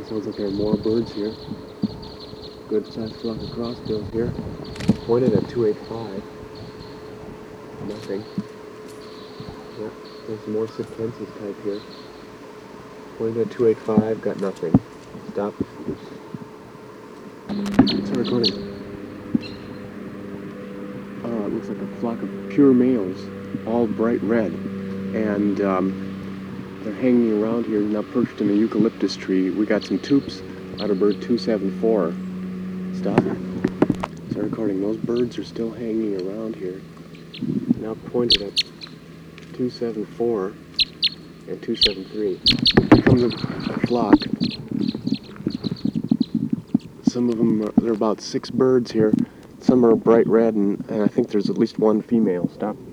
Sounds like there are more birds here. Good sized flock of crossbills here. Pointed at 285. Nothing. Yep, there's more Sitkensis type here. Pointed at 285, got nothing. Stop. Start recording. It looks like a flock of pure males, all bright red. And they're hanging around here, now perched in a eucalyptus tree. We got some toops out of bird 274. Stop. Start recording. Those birds are still hanging around here. Now pointed at 274 and 273. Here comes a flock. Some of them, there are about 6 birds here. Some are bright red, and I think there's at least one female. Stop.